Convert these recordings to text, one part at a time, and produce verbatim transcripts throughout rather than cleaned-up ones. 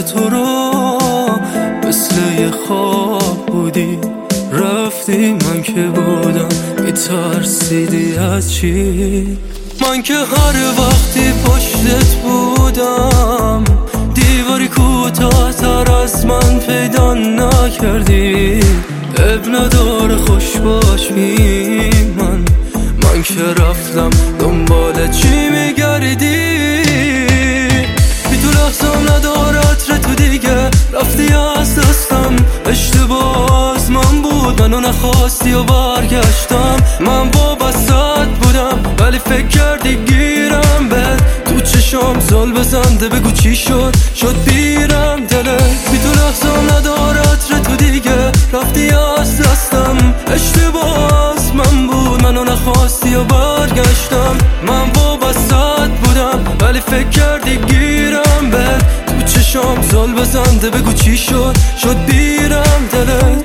تو رو مثل یه خواب بودی رفتی، من که بودم میترسیدی از چی؟ من که هر وقتی پشتت بودم دیواری کوتاه‌تر از من پیدا نکردی. اب نداره خوش باش بی من، من که رفتم دنبال چی میگردی؟ بی تو لحظم نداره عطر تو دیگه، رفتی از دستم. اشتباه از من بود، منو نخواستی و برگشتم. من وابستت بودم ولی فکر کردی گیرم بهت. تو چشام زل بزنده بگو چی شد، شد بیرم دلت. بی تو لحظم نداره عطر تو دیگه، رفتی از دستم. اشتباه از من بود، منو نخواستی و برگشتم. من وابستت بودم ولی فکر کردی گیرم بهت. تو چشام زل بزنده بگو چی شد، شد بیرم دلت.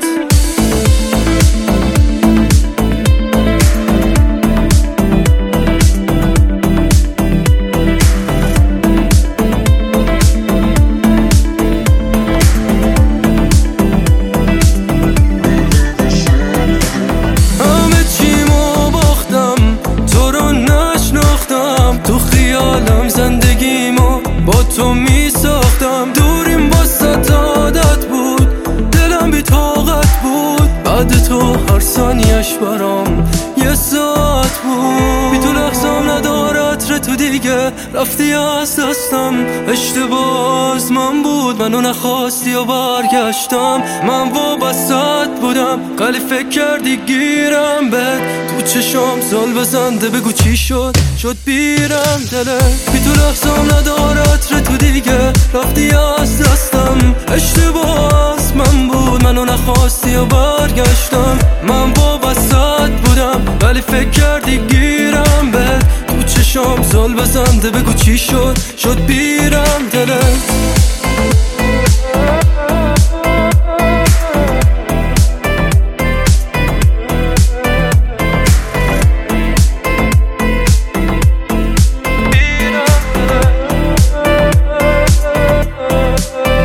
زندگیمو با تو می ساختم، دوریم واسه عادت بود، دلم بی طاقت بود. بعد تو هر ثانیش برام یه ساعت بود. بی تو لحظم نداره عطر تو دیگه، رفتی از دستم. اشتباه از من بود، منو نخواستی و برگشتم. من وابستت بودم ولی فکر کردی گیرم بهت. تو چشام زل بزنده بگو چی شد، شد بیرم دلت. بی تو لحظم نداره عطر تو دیگه، رفتی از دستم. اشتباه از من بود، منو نخواستی و برگشتم. من وابستت بودم ولی فکر کردی گیرم بهت. تو چشام زل بزنده بگو چی شد، شد بیرم دلت.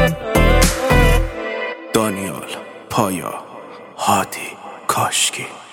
دانیال، پایا، هادی، کاشکی.